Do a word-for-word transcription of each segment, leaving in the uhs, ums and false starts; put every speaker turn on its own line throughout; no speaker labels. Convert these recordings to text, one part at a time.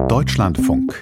Deutschlandfunk.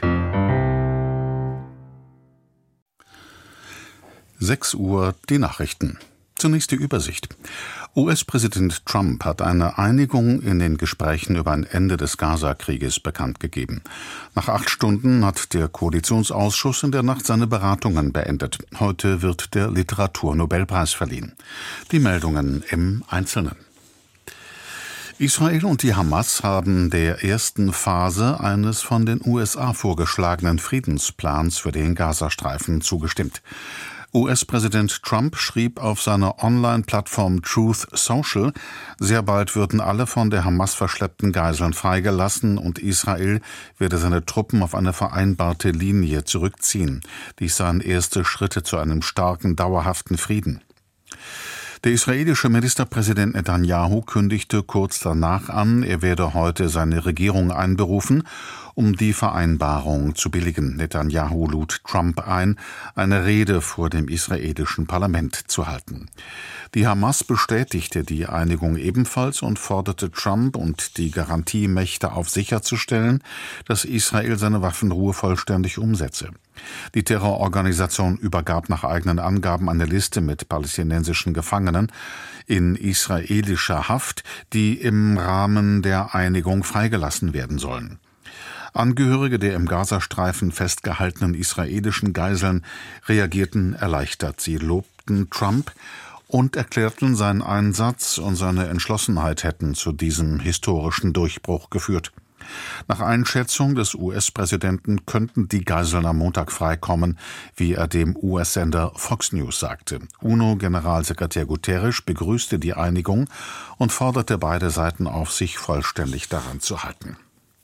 sechs Uhr die Nachrichten. Zunächst die Übersicht. U S-Präsident Trump hat eine Einigung in den Gesprächen über ein Ende des Gaza-Krieges bekannt gegeben. Nach acht Stunden hat der Koalitionsausschuss in der Nacht seine Beratungen beendet. Heute wird der Literaturnobelpreis verliehen. Die Meldungen im Einzelnen. Israel und die Hamas haben der ersten Phase eines von den U S A vorgeschlagenen Friedensplans für den Gazastreifen zugestimmt. U S-Präsident Trump schrieb auf seiner Online-Plattform Truth Social, sehr bald würden alle von der Hamas verschleppten Geiseln freigelassen und Israel werde seine Truppen auf eine vereinbarte Linie zurückziehen. Dies seien erste Schritte zu einem starken, dauerhaften Frieden. Der israelische Ministerpräsident Netanyahu kündigte kurz danach an, er werde heute seine Regierung einberufen, um die Vereinbarung zu billigen. Netanyahu lud Trump ein, eine Rede vor dem israelischen Parlament zu halten. Die Hamas bestätigte die Einigung ebenfalls und forderte Trump und die Garantiemächte auf, sicherzustellen, dass Israel seine Waffenruhe vollständig umsetze. Die Terrororganisation übergab nach eigenen Angaben eine Liste mit palästinensischen Gefangenen in israelischer Haft, die im Rahmen der Einigung freigelassen werden sollen. Angehörige der im Gazastreifen festgehaltenen israelischen Geiseln reagierten erleichtert. Sie lobten Trump und erklärten, sein Einsatz und seine Entschlossenheit hätten zu diesem historischen Durchbruch geführt. Nach Einschätzung des U S-Präsidenten könnten die Geiseln am Montag freikommen, wie er dem U S-Sender Fox News sagte. UNO-Generalsekretär Guterres begrüßte die Einigung und forderte beide Seiten auf, sich vollständig daran zu halten.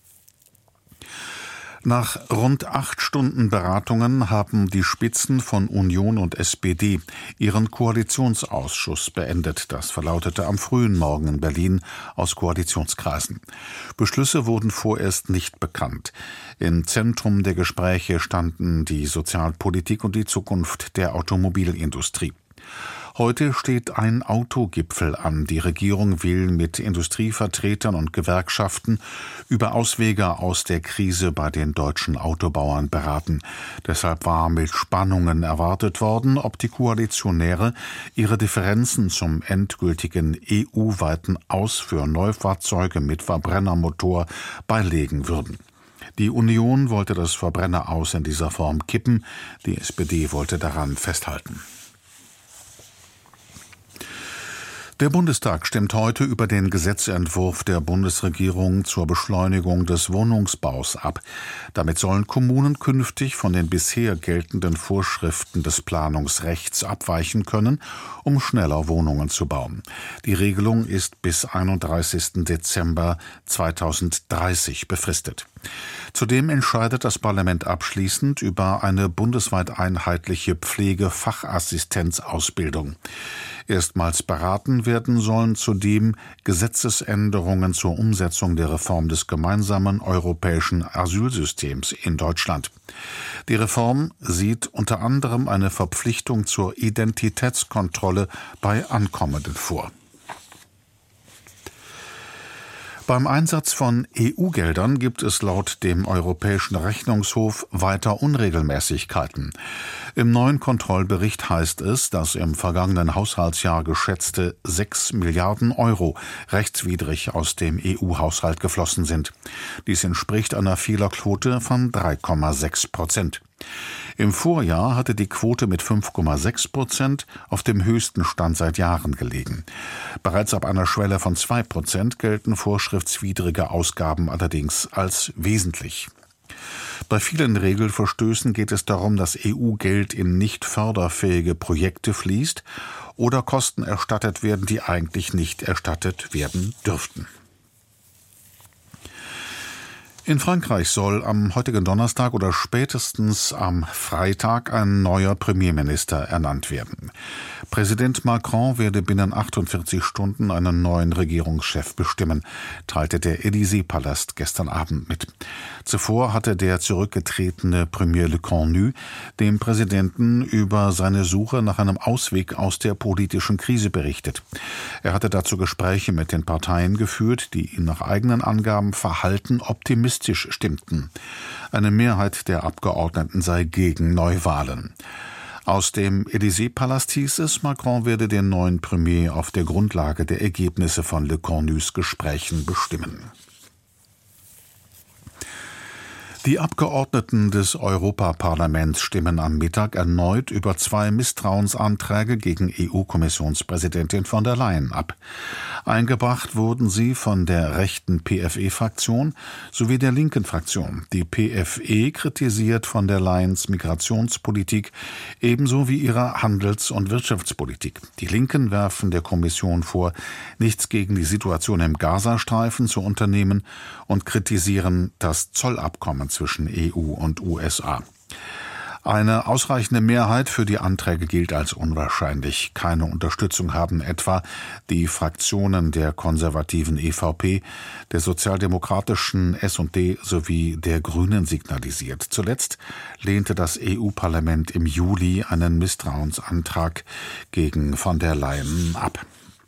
Nach rund acht Stunden Beratungen haben die Spitzen von Union und S P D ihren Koalitionsausschuss beendet. Das verlautete am frühen Morgen in Berlin aus Koalitionskreisen. Beschlüsse wurden vorerst nicht bekannt. Im Zentrum der Gespräche standen die Sozialpolitik und die Zukunft der Automobilindustrie. Heute steht ein Autogipfel an. Die Regierung will mit Industrievertretern und Gewerkschaften über Auswege aus der Krise bei den deutschen Autobauern beraten. Deshalb war mit Spannungen erwartet worden, ob die Koalitionäre ihre Differenzen zum endgültigen E U-weiten Aus für Neufahrzeuge mit Verbrennermotor beilegen würden. Die Union wollte das Verbrenner-Aus in dieser Form kippen, die S P D wollte daran festhalten. Der Bundestag stimmt heute über den Gesetzentwurf der Bundesregierung zur Beschleunigung des Wohnungsbaus ab. Damit sollen Kommunen künftig von den bisher geltenden Vorschriften des Planungsrechts abweichen können, um schneller Wohnungen zu bauen. Die Regelung ist bis einunddreißigsten Dezember zweitausenddreißig befristet. Zudem entscheidet das Parlament abschließend über eine bundesweit einheitliche Pflegefachassistenzausbildung. Erstmals beraten werden sollen zudem Gesetzesänderungen zur Umsetzung der Reform des gemeinsamen europäischen Asylsystems in Deutschland. Die Reform sieht unter anderem eine Verpflichtung zur Identitätskontrolle bei Ankommenden vor. Beim Einsatz von E U-Geldern gibt es laut dem Europäischen Rechnungshof weiter Unregelmäßigkeiten. Im neuen Kontrollbericht heißt es, dass im vergangenen Haushaltsjahr geschätzte sechs Milliarden Euro rechtswidrig aus dem E U-Haushalt geflossen sind. Dies entspricht einer Fehlerquote von drei Komma sechs Prozent. Im Vorjahr hatte die Quote mit fünf Komma sechs Prozent auf dem höchsten Stand seit Jahren gelegen. Bereits ab einer Schwelle von zwei Prozent gelten vorschriftswidrige Ausgaben allerdings als wesentlich. Bei vielen Regelverstößen geht es darum, dass E U-Geld in nicht förderfähige Projekte fließt oder Kosten erstattet werden, die eigentlich nicht erstattet werden dürften. In Frankreich soll am heutigen Donnerstag oder spätestens am Freitag ein neuer Premierminister ernannt werden. Präsident Macron werde binnen achtundvierzig Stunden einen neuen Regierungschef bestimmen, teilte der Élysée-Palast gestern Abend mit. Zuvor hatte der zurückgetretene Premier Le Cornu dem Präsidenten über seine Suche nach einem Ausweg aus der politischen Krise berichtet. Er hatte dazu Gespräche mit den Parteien geführt, die ihn nach eigenen Angaben verhalten optimistisch pessimistisch stimmten. Eine Mehrheit der Abgeordneten sei gegen Neuwahlen. Aus dem Élysée-Palast hieß es, Macron werde den neuen Premier auf der Grundlage der Ergebnisse von Le Cornus Gesprächen bestimmen. Die Abgeordneten des Europaparlaments stimmen am Mittag erneut über zwei Misstrauensanträge gegen E U-Kommissionspräsidentin von der Leyen ab. Eingebracht wurden sie von der rechten P F E-Fraktion sowie der linken Fraktion. Die P F E kritisiert von der Leyens Migrationspolitik ebenso wie ihre Handels- und Wirtschaftspolitik. Die Linken werfen der Kommission vor, nichts gegen die Situation im Gazastreifen zu unternehmen und kritisieren das Zollabkommen zwischen E U und U S A. Eine ausreichende Mehrheit für die Anträge gilt als unwahrscheinlich. Keine Unterstützung haben etwa die Fraktionen der konservativen E V P, der sozialdemokratischen S und D sowie der Grünen signalisiert. Zuletzt lehnte das E U-Parlament im Juli einen Misstrauensantrag gegen von der Leyen ab.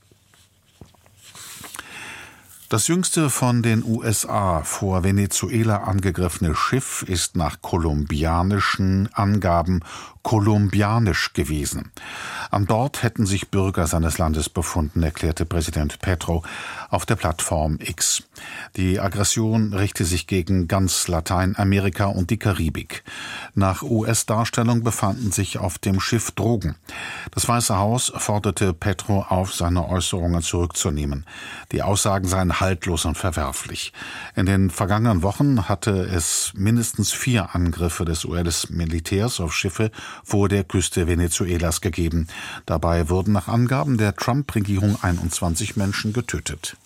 Das jüngste von den U S A vor Venezuela angegriffene Schiff ist nach kolumbianischen Angaben kolumbianisch gewesen. An Bord hätten sich Bürger seines Landes befunden, erklärte Präsident Petro auf der Plattform X. Die Aggression richte sich gegen ganz Lateinamerika und die Karibik. Nach U S-Darstellung befanden sich auf dem Schiff Drogen. Das Weiße Haus forderte Petro auf, seine Äußerungen zurückzunehmen. Die Aussagen seien haltlos und verwerflich. In den vergangenen Wochen hatte es mindestens vier Angriffe des U S-Militärs auf Schiffe vor der Küste Venezuelas gegeben. Dabei wurden nach Angaben der Trump-Regierung einundzwanzig Menschen getötet.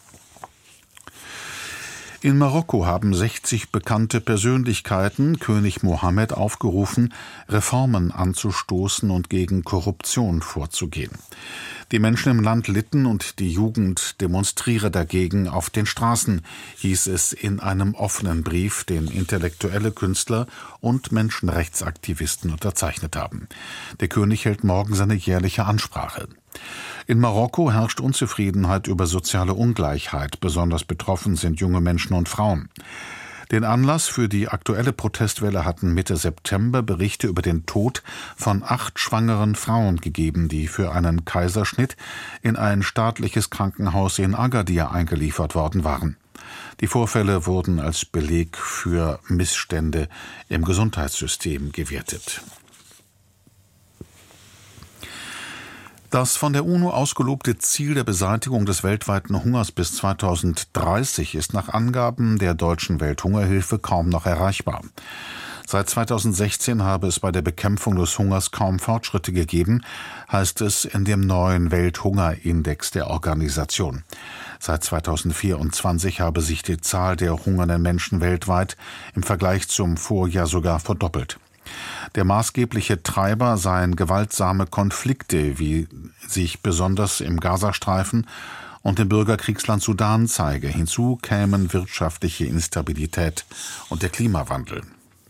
In Marokko haben sechzig bekannte Persönlichkeiten König Mohammed aufgerufen, Reformen anzustoßen und gegen Korruption vorzugehen. Die Menschen im Land litten und die Jugend demonstriere dagegen auf den Straßen, hieß es in einem offenen Brief, den intellektuelle Künstler und Menschenrechtsaktivisten unterzeichnet haben. Der König hält morgen seine jährliche Ansprache. In Marokko herrscht Unzufriedenheit über soziale Ungleichheit. Besonders betroffen sind junge Menschen und Frauen. Den Anlass für die aktuelle Protestwelle hatten Mitte September Berichte über den Tod von acht schwangeren Frauen gegeben, die für einen Kaiserschnitt in ein staatliches Krankenhaus in Agadir eingeliefert worden waren. Die Vorfälle wurden als Beleg für Missstände im Gesundheitssystem gewertet. Das von der UNO ausgelobte Ziel der Beseitigung des weltweiten Hungers bis zweitausenddreißig ist nach Angaben der Deutschen Welthungerhilfe kaum noch erreichbar. Seit zweitausendsechzehn habe es bei der Bekämpfung des Hungers kaum Fortschritte gegeben, heißt es in dem neuen Welthungerindex der Organisation. Seit zweitausendvierundzwanzig habe sich die Zahl der hungernden Menschen weltweit im Vergleich zum Vorjahr sogar verdoppelt. Der maßgebliche Treiber seien gewaltsame Konflikte, wie sich besonders im Gazastreifen und im Bürgerkriegsland Sudan zeige. Hinzu kämen wirtschaftliche Instabilität und der Klimawandel.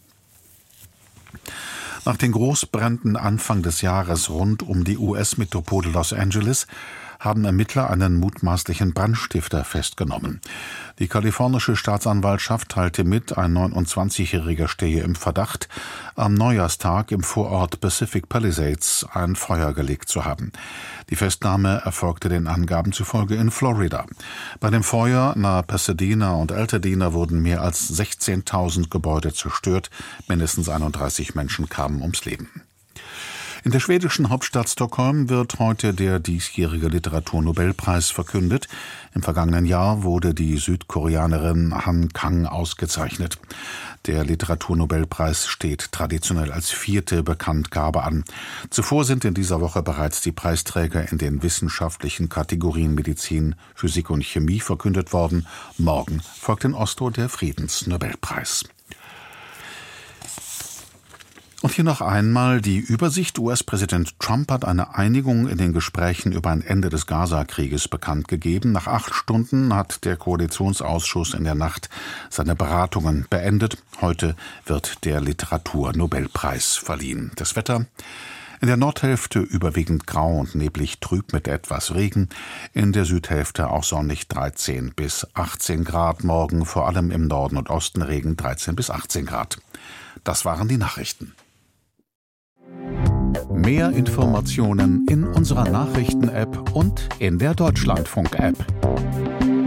Nach den Großbränden Anfang des Jahres rund um die U S-Metropole Los Angeles haben Ermittler einen mutmaßlichen Brandstifter festgenommen. Die kalifornische Staatsanwaltschaft teilte mit, ein neunundzwanzigjähriger stehe im Verdacht, am Neujahrstag im Vorort Pacific Palisades ein Feuer gelegt zu haben. Die Festnahme erfolgte den Angaben zufolge in Florida. Bei dem Feuer nahe Pasadena und Altadena wurden mehr als sechzehntausend Gebäude zerstört, mindestens einunddreißig Menschen kamen ums Leben. In der schwedischen Hauptstadt Stockholm wird heute der diesjährige Literaturnobelpreis verkündet. Im vergangenen Jahr wurde die Südkoreanerin Han Kang ausgezeichnet. Der Literaturnobelpreis steht traditionell als vierte Bekanntgabe an. Zuvor sind in dieser Woche bereits die Preisträger in den wissenschaftlichen Kategorien Medizin, Physik und Chemie verkündet worden. Morgen folgt in Oslo der Friedensnobelpreis. Und hier noch einmal die Übersicht. U S-Präsident Trump hat eine Einigung in den Gesprächen über ein Ende des Gaza-Krieges bekannt gegeben. Nach acht Stunden hat der Koalitionsausschuss in der Nacht seine Beratungen beendet. Heute wird der Literaturnobelpreis verliehen. Das Wetter: In der Nordhälfte überwiegend grau und neblig trüb mit etwas Regen, in der Südhälfte auch sonnig dreizehn bis achtzehn Grad, morgen vor allem im Norden und Osten Regen dreizehn bis achtzehn Grad. Das waren die Nachrichten. Mehr Informationen in unserer Nachrichten-App und in der Deutschlandfunk-App.